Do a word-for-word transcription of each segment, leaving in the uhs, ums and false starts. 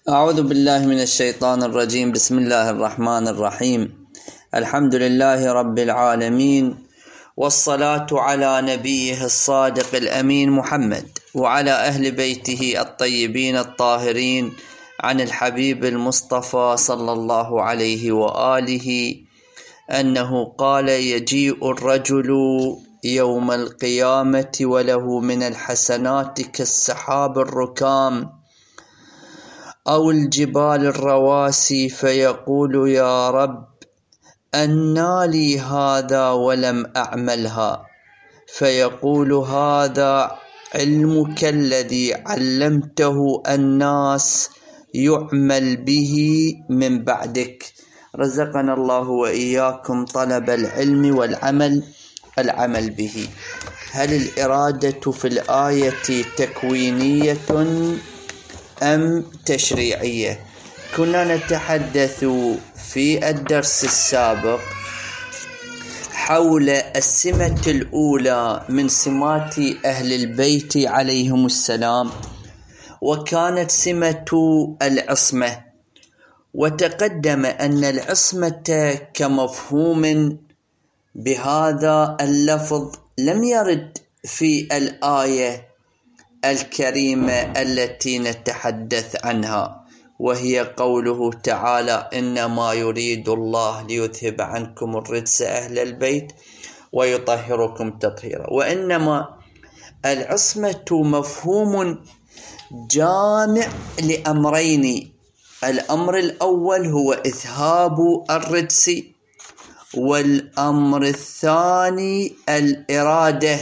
أعوذ بالله من الشيطان الرجيم. بسم الله الرحمن الرحيم. الحمد لله رب العالمين، والصلاة على نبيه الصادق الأمين محمد وعلى أهل بيته الطيبين الطاهرين، عن الحبيب المصطفى صلى الله عليه وآله أنه قال: يجيء الرجل يوم القيامة وله من الحسنات كالسحاب الركام أو الجبال الرواسي، فيقول: يا رب، أنى لي هذا ولم أعملها؟ فيقول: هذا علمك الذي علمته الناس يعمل به من بعدك. رزقنا الله وإياكم طلب العلم والعمل العمل به. هل الإرادة في الآية تكوينية أم تشريعية؟ كنا نتحدث في الدرس السابق حول السمة الأولى من سمات أهل البيت عليهم السلام، وكانت سمة العصمة. وتقدم أن العصمة كمفهوم بهذا اللفظ لم يرد في الآية الكريمة التي نتحدث عنها، وهي قوله تعالى: إنما يريد الله ليذهب عنكم الرجس أهل البيت ويطهركم تطهيرا. وإنما العصمة مفهوم جامع لأمرين: الأمر الأول هو إذهاب الرجس، والأمر الثاني الإرادة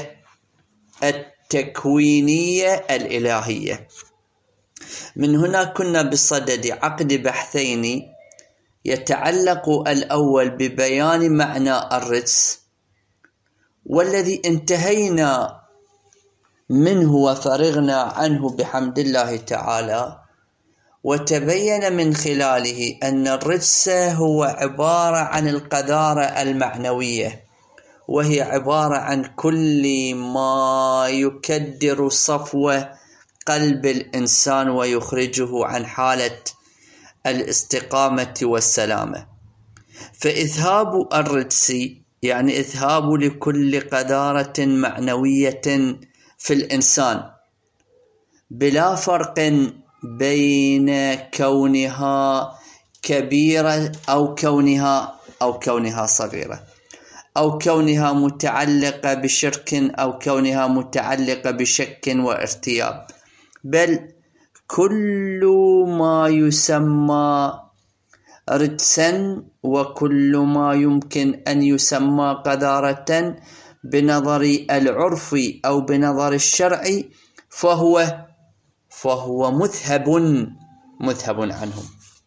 التكوينية الإلهية. من هنا كنا بصدد عقد بحثين يتعلق الأول ببيان معنى الرجس، والذي انتهينا منه وفرغنا عنه بحمد الله تعالى، وتبين من خلاله أن الرجس هو عبارة عن القذارة المعنوية، وهي عبارة عن كل ما يكدر صفو قلب الإنسان ويخرجه عن حالة الاستقامة والسلامة. فإذهاب الرجس يعني إذهاب لكل قذارة معنوية في الإنسان، بلا فرق بين كونها كبيرة أو كونها أو كونها صغيرة، أو كونها متعلقة بشرك أو كونها متعلقة بشك وارتياب، بل كل ما يسمى رجسا وكل ما يمكن أن يسمى قذارة بنظر العرف أو بنظر الشرع فهو فهو مذهب مذهب عنه.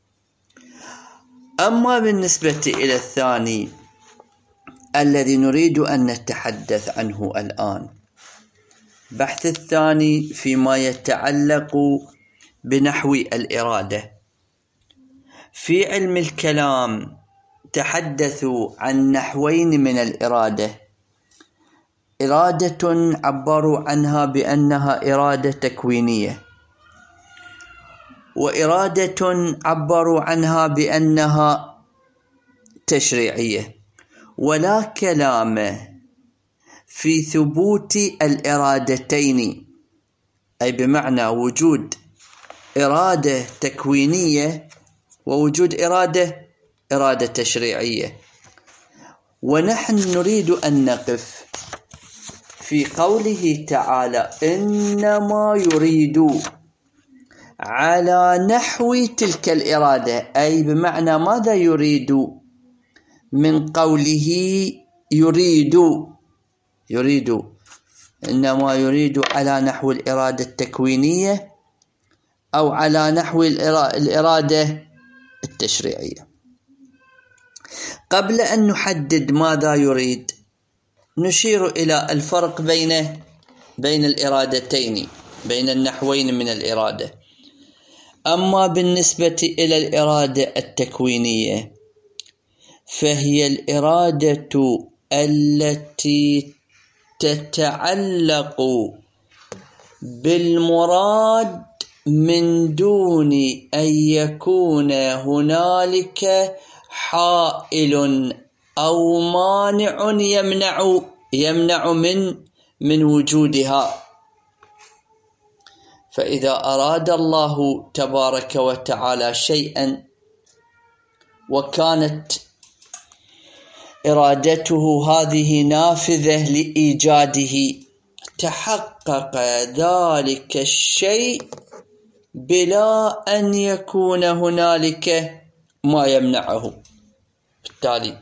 أما بالنسبة إلى الثاني الذي نريد أن نتحدث عنه الآن، بحث الثاني فيما يتعلق بنحو الإرادة. في علم الكلام تحدثوا عن نحوين من الإرادة: إرادة عبروا عنها بأنها إرادة تكوينية، وإرادة عبروا عنها بأنها تشريعية. ولا كلام في ثبوت الإرادتين، أي بمعنى وجود إرادة تكوينية ووجود إرادة إرادة تشريعية. ونحن نريد أن نقف في قوله تعالى: إنما يريد، على نحو تلك الإرادة، أي بمعنى ماذا يريد من قوله يريد يريد إنما يريد على نحو الإرادة التكوينية أو على نحو الإرادة التشريعية. قبل أن نحدد ماذا يريد، نشير إلى الفرق بين بين الإرادتين، بين النحوين من الإرادة. أما بالنسبة إلى الإرادة التكوينية فهي الإرادة التي تتعلق بالمراد من دون أن يكون هنالك حائل أو مانع يمنع يمنع من من وجودها. فإذا أراد الله تبارك وتعالى شيئا وكانت إرادته هذه نافذة لإيجاده، تحقق ذلك الشيء بلا أن يكون هنالك ما يمنعه. بالتالي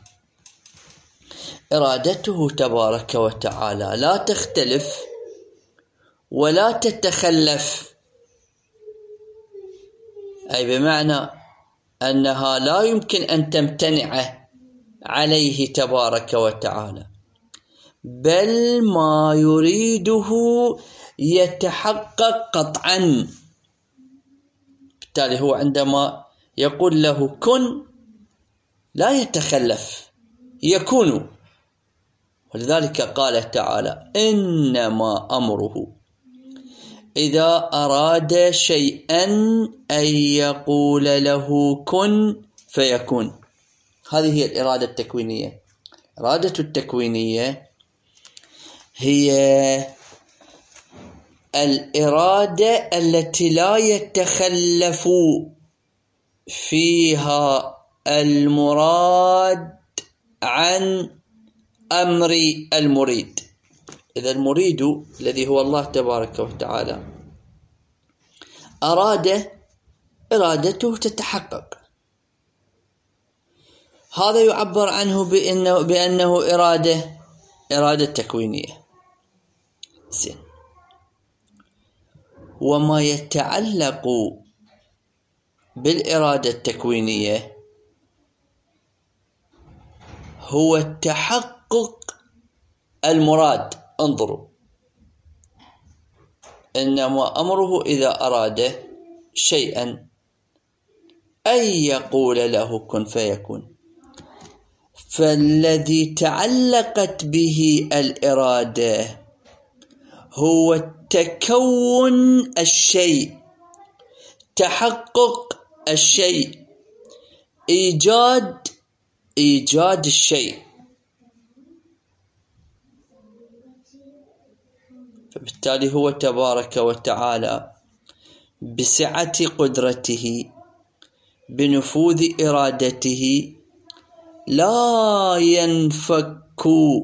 إرادته تبارك وتعالى لا تختلف ولا تتخلف، أي بمعنى أنها لا يمكن أن تمتنع عليه تبارك وتعالى، بل ما يريده يتحقق قطعا. بالتالي هو عندما يقول له كن لا يتخلف، يكون. ولذلك قال تعالى إنما أمره إذا أراد شيئا أن يقول له كن فيكون. هذه هي الإرادة التكوينية. الإرادة التكوينية هي الإرادة التي لا يتخلف فيها المراد عن أمر المريد. إذا المريد الذي هو الله تبارك وتعالى أراد، إرادته تتحقق، هذا يعبر عنه بأنه, بأنه إرادة إرادة تكوينية. زين. وما يتعلق بالإرادة التكوينية هو تحقق المراد. انظروا، إنما أمره إذا أراد شيئا أن يقول له كن فيكون. فالذي تعلقت به الإرادة هو تكون الشيء، تحقق الشيء، إيجاد إيجاد الشيء. فبالتالي هو تبارك وتعالى بسعة قدرته بنفوذ إرادته لا ينفك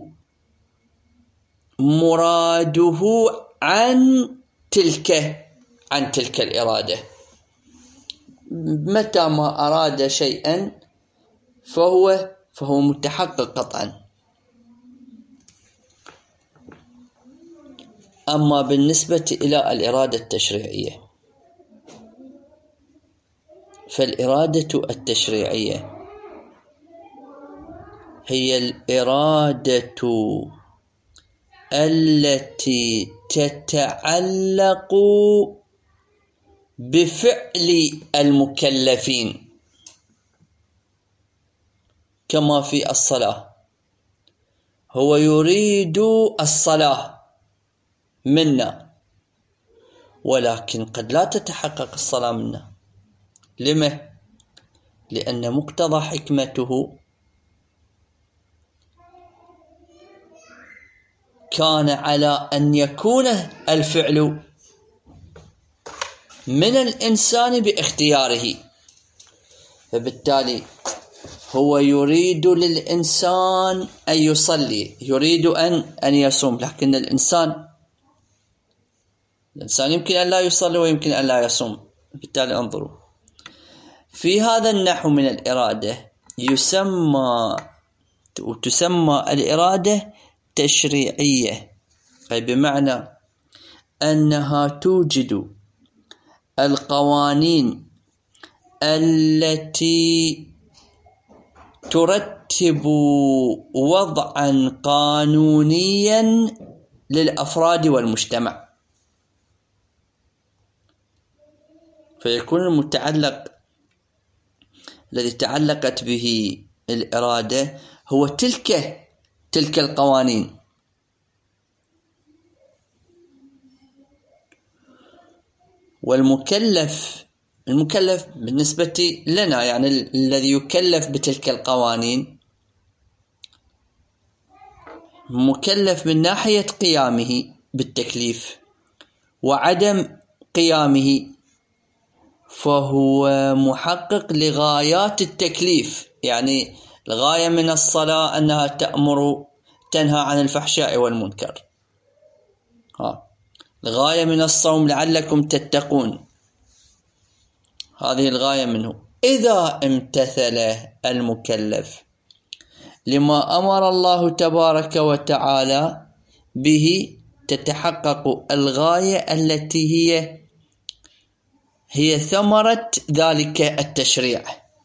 مراده عن تلك عن تلك الإرادة. متى ما أراد شيئا فهو فهو متحقق قطعا. أما بالنسبة إلى الإرادة التشريعية، فالإرادة التشريعية هي الإرادة التي تتعلق بفعل المكلفين، كما في الصلاة. هو يريد الصلاة منا، ولكن قد لا تتحقق الصلاة منا. لما؟ لأن مقتضى حكمته كان على أن يكون الفعل من الإنسان باختياره. فبالتالي هو يريد للإنسان أن يصلي، يريد أن أن يصوم، لكن الإنسان الإنسان يمكن أن لا يصلي ويمكن أن لا يصوم. بالتالي انظروا، في هذا النحو من الإرادة يسمى وتسمى الإرادة تشريعية، أي بمعنى أنها توجد القوانين التي ترتب وضعا قانونيا للأفراد والمجتمع. فيكون المتعلق الذي تعلقت به الإرادة هو تلك تلك القوانين. والمكلف المكلف بالنسبة لنا يعني الذي يكلف بتلك القوانين مكلف من ناحية قيامه بالتكليف، وعدم قيامه فهو محقق لغايات التكليف. يعني الغاية من الصلاة أنها تأمر تنهى عن الفحشاء والمنكر، ها. الغاية من الصوم لعلكم تتقون، هذه الغاية منه. إذا امتثل المكلف لما أمر الله تبارك وتعالى به تتحقق الغاية التي هي هي ثمرة ذلك التشريع.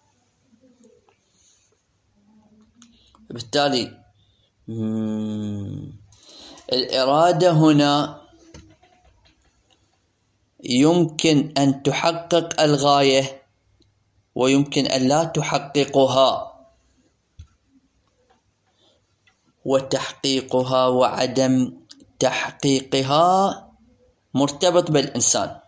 بالتالي الإرادة هنا يمكن أن تحقق الغاية ويمكن أن لا تحققها، وتحقيقها وعدم تحقيقها مرتبط بالإنسان،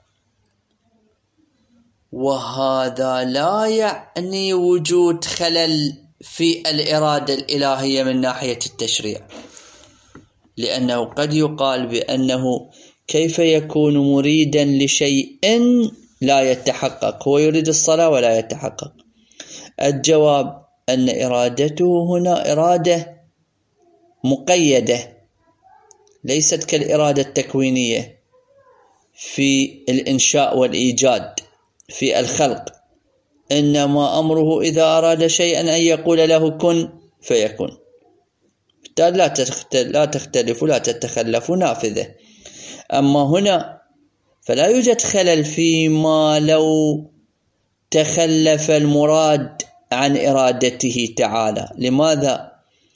وهذا لا يعني وجود خلل في الإرادة الإلهية من ناحية التشريع، لأنه قد يقال بأنه كيف يكون مريدا لشيء لا يتحقق، هو يريد الصلاة ولا يتحقق. الجواب أن إرادته هنا إرادة مقيدة، ليست كالإرادة التكوينية في الإنشاء والإيجاد في الخلق، إنما أمره إذا أراد شيئا أن يقول له كن فيكون، بالتالي لا تختلف لا تتخلف نافذة. أما هنا فلا يوجد خلل فيما لو تخلف المراد عن إرادته تعالى. لماذا؟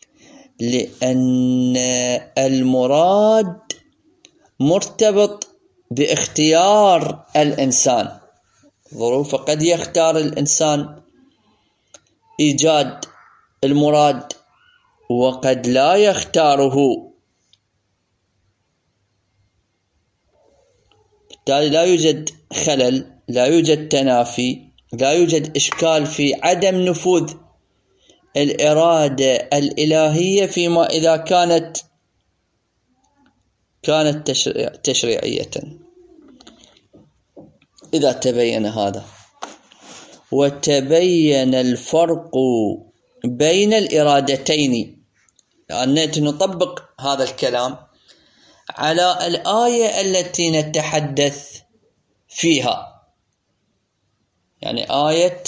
لأن المراد مرتبط باختيار الإنسان، ظروف قد يختار الإنسان إيجاد المراد وقد لا يختاره، بالتالي لا يوجد خلل، لا يوجد تنافي، لا يوجد إشكال في عدم نفوذ الإرادة الإلهية فيما إذا كانت كانت تشريعية. إذا تبين هذا وتبين الفرق بين الإرادتين، لأننا نطبق هذا الكلام على الآية التي نتحدث فيها، يعني آية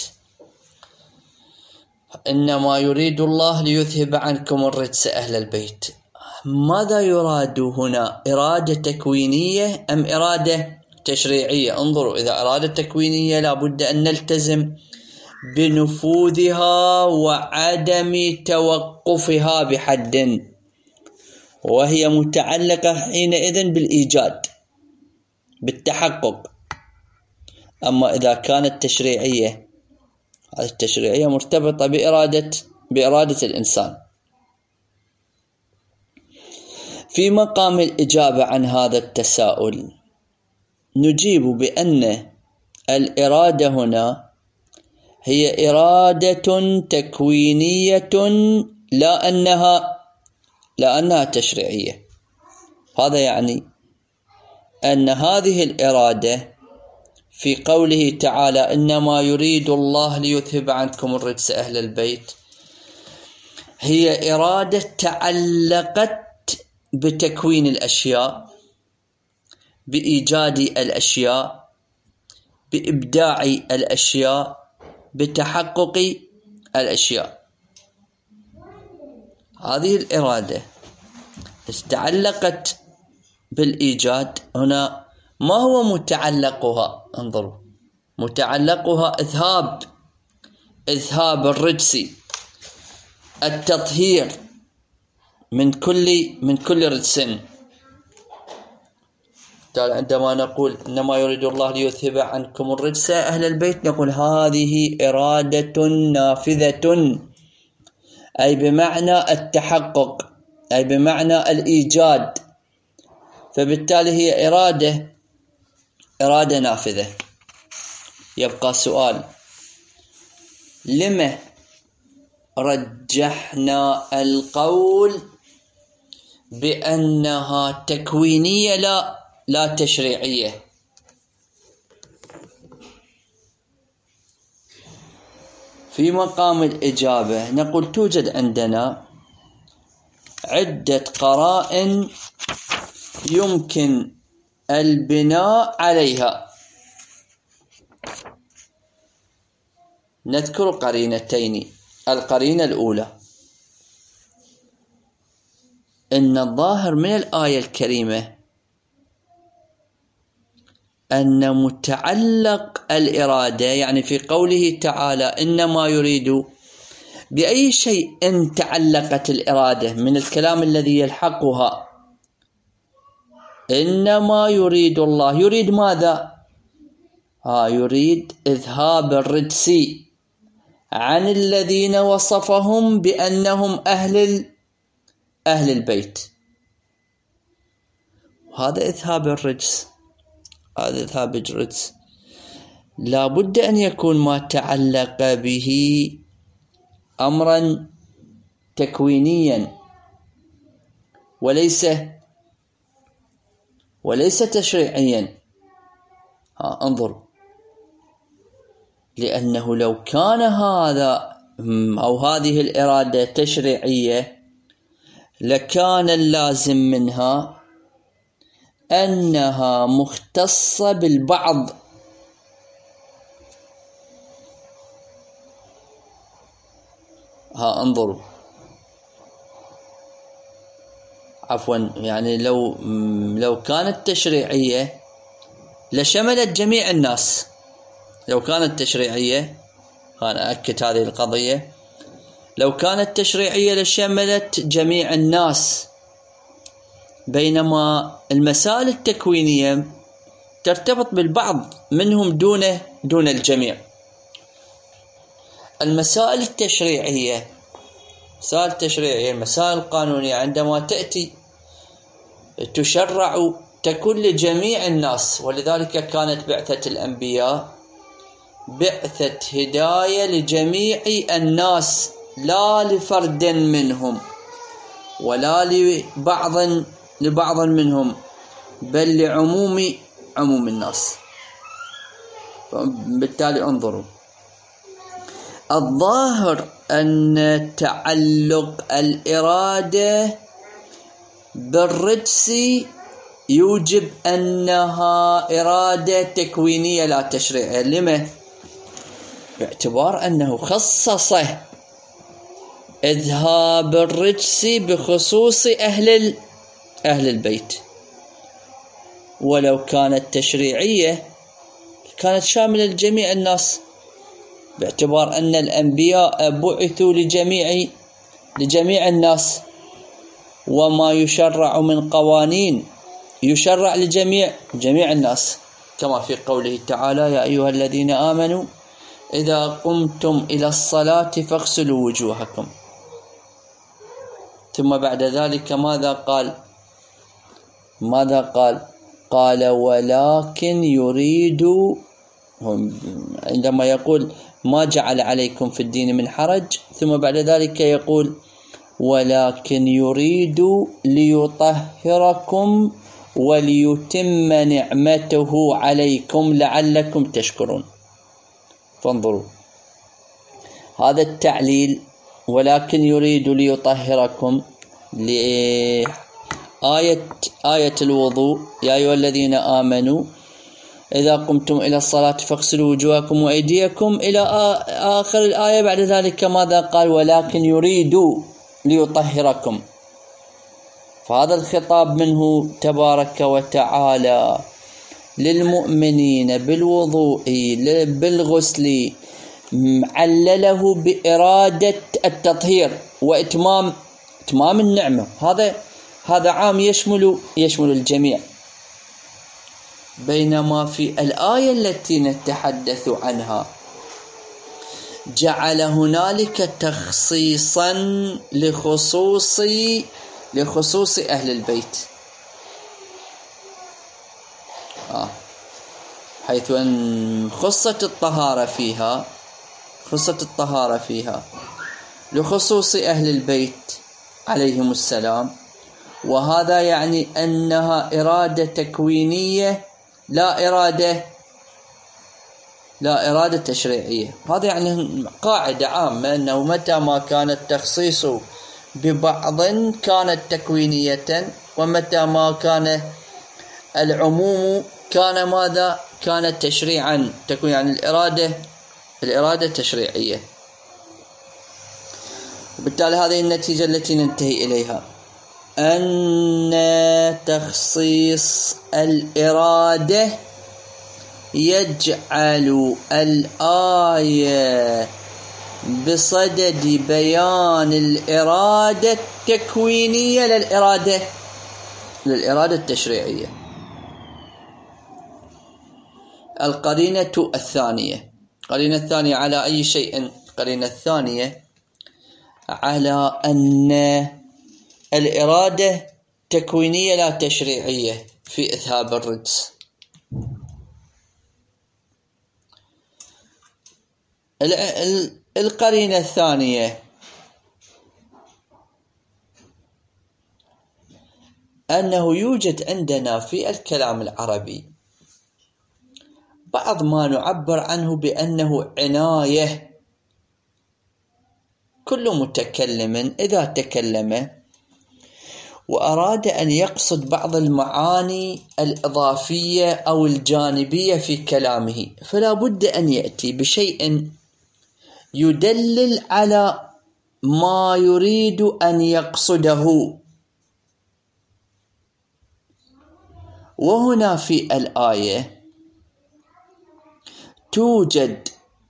إنما يريد الله ليذهب عنكم الرجس أهل البيت. ماذا يراد هنا؟ إرادة تكوينية أم إرادة تشريعية؟ انظروا، إذا إرادة تكوينية لابد أن نلتزم بنفوذها وعدم توقفها بحد، وهي متعلقة حينئذ بالإيجاد بالتحقق. أما إذا كانت تشريعية، هذه التشريعية مرتبطة بإرادة بإرادة الإنسان. في مقام الإجابة عن هذا التساؤل نجيب بأن الإرادة هنا هي إرادة تكوينية لا أنها لا أنها تشريعية. هذا يعني أن هذه الإرادة في قوله تعالى إنما يريد الله ليذهب عنكم الرجس أهل البيت هي إرادة تعلقت بتكوين الأشياء، بإيجاد الأشياء، بإبداع الأشياء، بتحقق الأشياء. هذه الإرادة تعلقت بالإيجاد. هنا ما هو متعلقها؟ انظروا، متعلقها إذهاب إذهاب الرجس، التطهير من كل من كل رجس. عندما نقول إنما يريد الله ليذهب عنكم الرجس أهل البيت، نقول هذه إرادة نافذة، أي بمعنى التحقق، أي بمعنى الإيجاد. فبالتالي هي إرادة إرادة نافذة. يبقى سؤال: لما رجحنا القول بأنها تكوينية لا لا تشريعية؟ في مقام الإجابة نقول توجد عندنا عدة قرائن يمكن البناء عليها. نذكر قرينتين. القرينة الأولى: إن الظاهر من الآية الكريمة أن متعلق الإرادة، يعني في قوله تعالى إنما يريد، بأي شيء إن تعلقت الإرادة من الكلام الذي يلحقها؟ إنما يريد الله، يريد ماذا؟ ها يريد إذهاب الرجس عن الذين وصفهم بأنهم أهل أهل البيت. وهذا إذهاب الرجس، هذا إذهاب الرجس لا بد أن يكون ما تعلق به أمرا تكوينيا وليس وليس تشريعيا. ها انظروا، لأنه لو كان هذا أو هذه الإرادة تشريعية لكان اللازم منها أنها مختصة بالبعض. ها انظروا، عفوا يعني لو لو كانت تشريعية لشملت جميع الناس. لو كانت تشريعية، أنا أكد هذه القضية، لو كانت تشريعية لشملت جميع الناس، بينما المسائل التكوينية ترتبط بالبعض منهم دون دون الجميع. المسائل التشريعية مسائل التشريعية المسائل القانونية عندما تأتي تشرع تكون لجميع الناس، ولذلك كانت بعثة الأنبياء بعثة هداية لجميع الناس، لا لفرد منهم ولا لبعض لبعض منهم، بل لعموم عموم الناس. بالتالي انظروا، الظاهر أن تعلق الإرادة بالرجس يوجب أنها إرادة تكوينية لا تشريعية. لما؟ باعتبار أنه خصص إذهاب الرجس بخصوص أهل أهل البيت، ولو كانت تشريعية كانت شاملة لجميع الناس، باعتبار أن الأنبياء بعثوا لجميع لجميع الناس، وما يشرع من قوانين يشرع لجميع جميع الناس، كما في قوله تعالى: يا أيها الذين آمنوا إذا قمتم إلى الصلاة فاغسلوا وجوهكم. ثم بعد ذلك ماذا قال؟ ماذا قال؟ قال: ولكن يريد، عندما يقول ما جعل عليكم في الدين من حرج، ثم بعد ذلك يقول: ولكن يريد ليطهركم وليتم نعمته عليكم لعلكم تشكرون. فانظروا، هذا التعليل ولكن يريد ليطهركم لآية آية الوضوء: يا أيها الذين آمنوا إذا قمتم إلى الصلاة فاغسلوا وجوهكم وأيديكم إلى آخر الآية. بعد ذلك ماذا قال؟ ولكن يريد ليطهركم. فهذا الخطاب منه تبارك وتعالى للمؤمنين بالوضوء بالغسل علله بإرادة التطهير وإتمام إتمام النعمة. هذا هذا عام يشمل يشمل الجميع. بينما في الآية التي نتحدث عنها جعل هنالك تخصيصا لخصوص لخصوص أهل البيت. آه. حيث أن خصت الطهارة فيها خصت الطهارة فيها لخصوص أهل البيت عليهم السلام، وهذا يعني أنها إرادة تكوينية لا إرادة لا إرادة تشريعية. هذا يعني قاعدة عامة أنه متى ما كان التخصيص ببعض كانت تكوينية، ومتى ما كان العموم كان ماذا؟ كانت تشريعا، تكون يعني الإرادة الإرادة تشريعية. وبالتالي هذه النتيجة التي ننتهي إليها، أن تخصيص الإرادة يجعل الآية بصدد بيان الإرادة التكوينية للإرادة للإرادة التشريعية. القرينة الثانية القرينة الثانية على أي شيء؟ القرينة الثانية على أن الإرادة تكوينية لا تشريعية في إذهاب الرجس. القرينة الثانية أنه يوجد عندنا في الكلام العربي بعض ما نعبر عنه بأنه عناية. كل متكلم إذا تكلم وأراد أن يقصد بعض المعاني الإضافية أو الجانبية في كلامه، فلا بد أن يأتي بشيء يدلل على ما يريد أن يقصده. وهنا في الآية توجد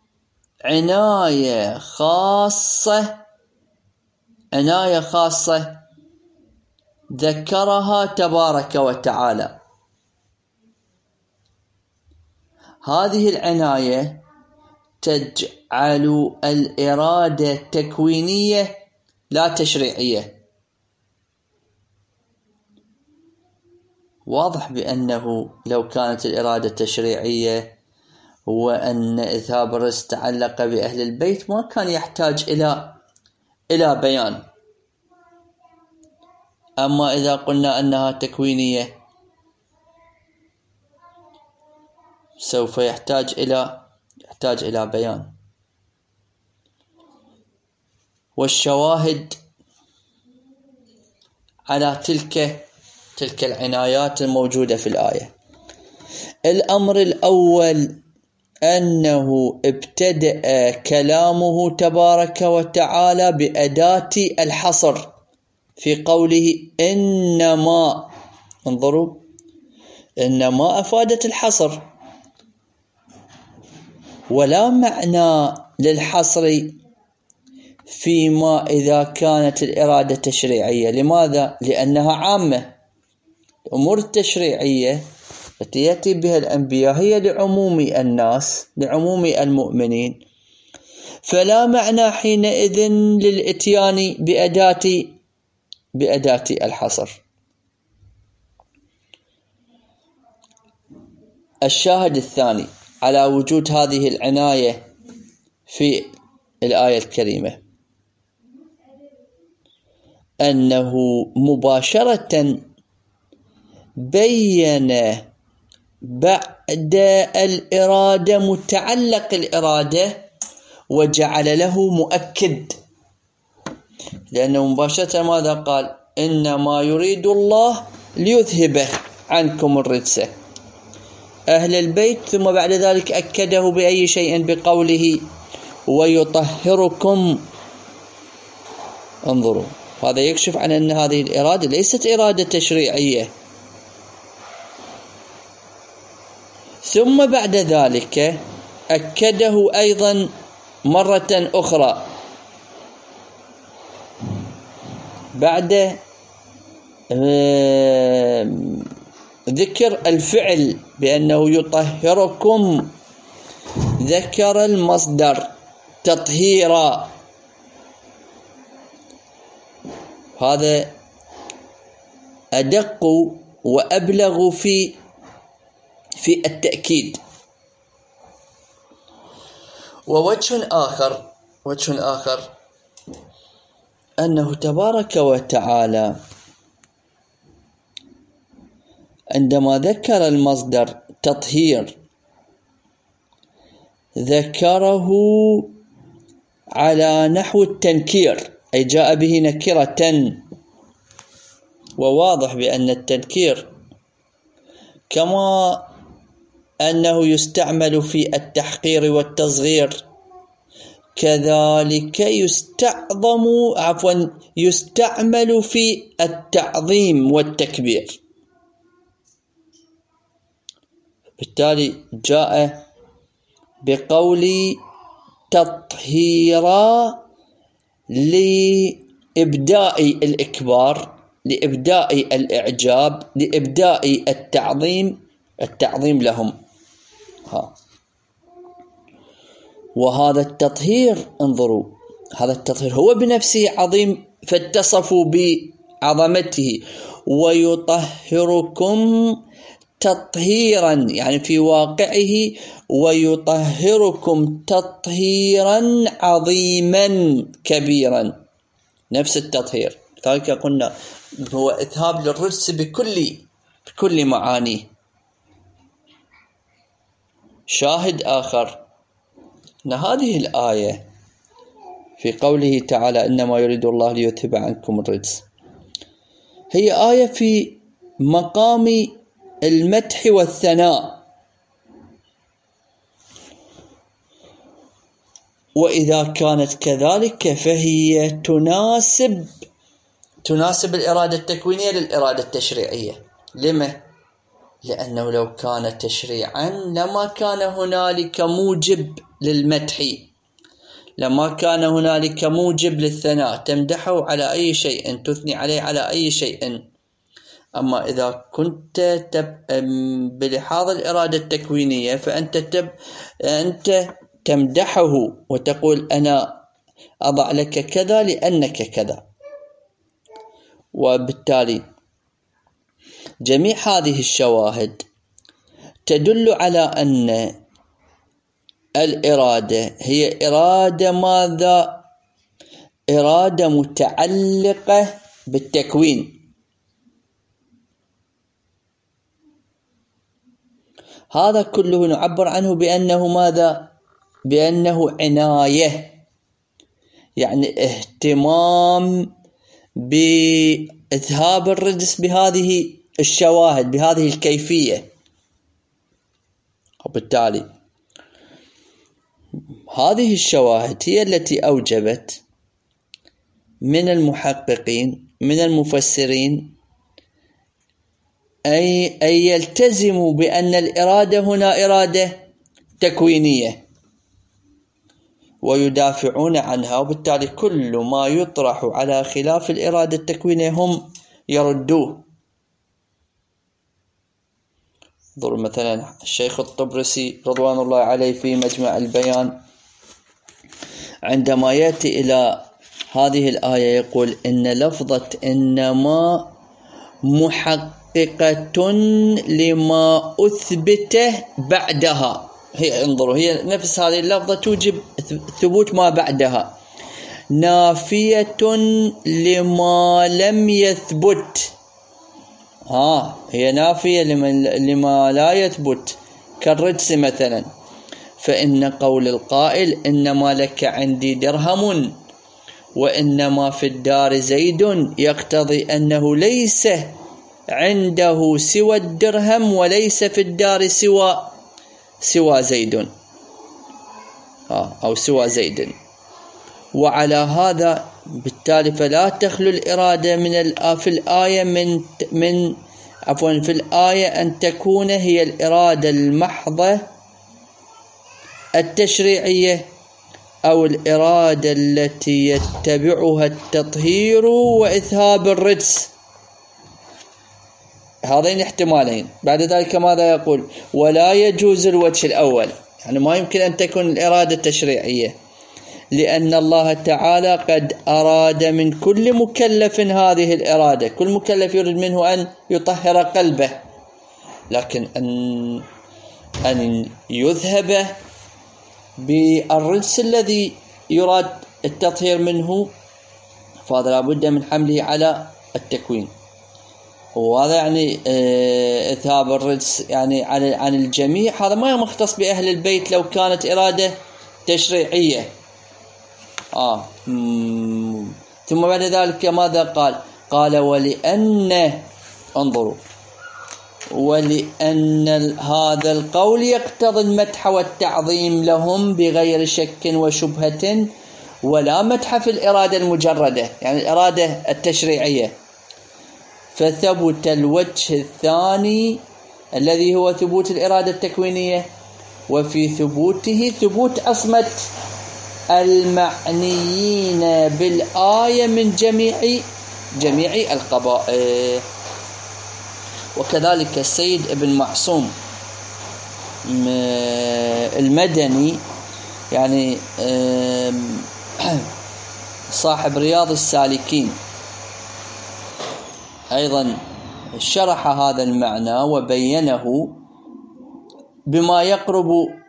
عناية خاصة عناية خاصة ذكرها تبارك وتعالى. هذه العناية تجعل الإرادة تكوينية لا تشريعية. واضح بأنه لو كانت الإرادة تشريعية وأن إذهاب الرزق تعلق بأهل البيت ما كان يحتاج إلى إلى بيان. أما إذا قلنا أنها تكوينية سوف يحتاج إلى يحتاج إلى بيان. والشواهد على تلك تلك العنايات الموجودة في الآية: الأمر الأول أنه ابتدأ كلامه تبارك وتعالى بأداة الحصر في قوله إنما. انظروا، إنما أفادت الحصر، ولا معنى للحصر فيما إذا كانت الإرادة تشريعية. لماذا؟ لأنها عامة. الأمور التشريعية التي يأتي بها الأنبياء هي لعموم الناس، لعموم المؤمنين، فلا معنى حينئذ للإتيان بأداة بأداة الحصر. الشاهد الثاني على وجود هذه العناية في الآية الكريمة أنه مباشرة بين بعد الإرادة متعلق الإرادة وجعل له مؤكد، لأنه مباشرة ماذا قال؟ إنما يريد الله ليذهب عنكم الرجس أهل البيت، ثم بعد ذلك أكده بأي شيء؟ بقوله ويطهركم. انظروا، هذا يكشف عن أن هذه الإرادة ليست إرادة تشريعية. ثم بعد ذلك أكده أيضا مرة أخرى بعد ذكر الفعل بأنه يطهركم، ذكر المصدر تطهيرا. هذا أدق وأبلغ في في التأكيد. ووجه آخر وجه آخر أنه تبارك وتعالى عندما ذكر المصدر تطهير ذكره على نحو التنكير، أي جاء به نكرة، وواضح بأن التنكير كما أنه يستعمل في التحقير والتصغير كذلك يستعظم عفوا يستعمل في التعظيم والتكبير. بالتالي جاء بقول تطهيرا لإبداء الإكبار، لإبداء الإعجاب، لإبداء التعظيم التعظيم لهم. ها. وهذا التطهير انظروا، هذا التطهير هو بنفسه عظيم، فاتصفوا بعظمته. ويطهركم تطهيرا، يعني في واقعه ويطهركم تطهيرا عظيما كبيرا، نفس التطهير. لذلك قلنا هو إذهاب للرجس بكل بكل معانيه. شاهد آخر أن هذه الآية في قوله تعالى إنما يريد الله ليذهب عنكم الرجس، هي آية في مقام المدح والثناء، وإذا كانت كذلك فهي تناسب تناسب الإرادة التكوينية للإرادة التشريعية. لما؟ لأنه لو كان تشريعا لما كان هنالك موجب للمدح، لما كان هنالك موجب للثناء، تمدحه على أي شيء، تثني عليه على أي شيء. أما إذا كنت تب بلحاظ الإرادة التكوينية فأنت تب أنت تمدحه وتقول أنا أضع لك كذا لأنك كذا. وبالتالي جميع هذه الشواهد تدل على أن الإرادة هي إرادة ماذا؟ إرادة متعلقة بالتكوين. هذا كله نعبر عنه بأنه ماذا؟ بأنه عناية، يعني اهتمام بإذهاب الرجس بهذه الشواهد، بهذه الكيفية. وبالتالي هذه الشواهد هي التي أوجبت من المحققين من المفسرين أي أن يلتزموا بأن الإرادة هنا إرادة تكوينية ويدافعون عنها. وبالتالي كل ما يطرح على خلاف الإرادة التكوينية هم يردوه. انظروا مثلا الشيخ الطبرسي رضوان الله عليه في مجمع البيان عندما يأتي إلى هذه الآية يقول إن لفظة إنما محققة لما أثبته بعدها. هي انظروا هي نفس هذه اللفظة توجب ثبوت ما بعدها، نافية لما لم يثبت. ها هي نافية لما لا يثبت كالرجس مثلا. فإن قول القائل إنما لك عندي درهم وإنما في الدار زيد يقتضي أنه ليس عنده سوى الدرهم وليس في الدار سوى سوى زيد أو سوى زيد. وعلى هذا بالتالي فلا تخلو الإرادة من في الآية من من عفوا في الآية أن تكون هي الإرادة المحضة التشريعية أو الإرادة التي يتبعها التطهير وإذهاب الرجس. هذين احتمالين. بعد ذلك ماذا يقول؟ ولا يجوز الوجه الأول، يعني ما يمكن أن تكون الإرادة التشريعية، لأن الله تعالى قد أراد من كل مكلف هذه الإرادة. كل مكلف يريد منه أن يطهر قلبه، لكن أن أن يذهب بالرجس الذي يراد التطهير منه، فهذا لابد من حمله على التكوين. وهذا يعني إذهاب الرجس يعني عن الجميع، هذا ما مختص بأهل البيت لو كانت إرادة تشريعية. آه. ثم بعد ذلك ماذا قال؟ قال ولأن، انظروا، ولأن هذا القول يقتضي المدح والتعظيم لهم بغير شك وشبهة، ولا مدح في الإرادة المجردة، يعني الإرادة التشريعية. فثبت الوجه الثاني الذي هو ثبوت الإرادة التكوينية، وفي ثبوته ثبوت عصمة المعنيين بالآية من جميع جميع القبائل. وكذلك السيد ابن معصوم المدني، يعني صاحب رياض السالكين، أيضا شرح هذا المعنى وبينه بما يقرب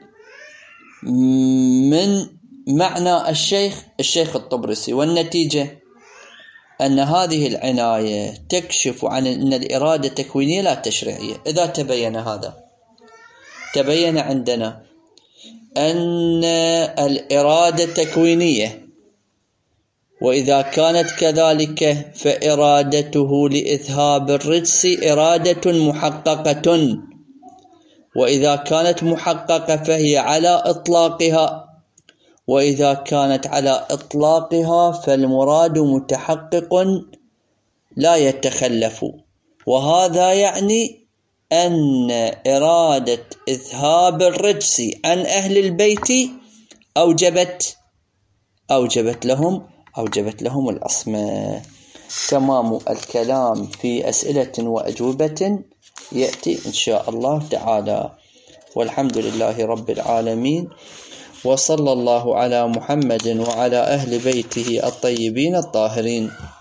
من معنى الشيخ الشيخ الطبرسي. والنتيجة أن هذه العناية تكشف عن أن الإرادة تكوينية لا تشريعية. إذا تبين هذا، تبين عندنا أن الإرادة تكوينية، وإذا كانت كذلك فإرادته لإذهاب الرجس إرادة محققة، وإذا كانت محققة فهي على إطلاقها، وإذا كانت على إطلاقها فالمراد متحقق لا يتخلف. وهذا يعني أن إرادة إذهاب الرجس عن أهل البيت أوجبت أوجبت لهم أوجبت لهم العصمة. تمام الكلام في أسئلة وأجوبة يأتي إن شاء الله تعالى. والحمد لله رب العالمين، وصلى الله على محمد وعلى أهل بيته الطيبين الطاهرين.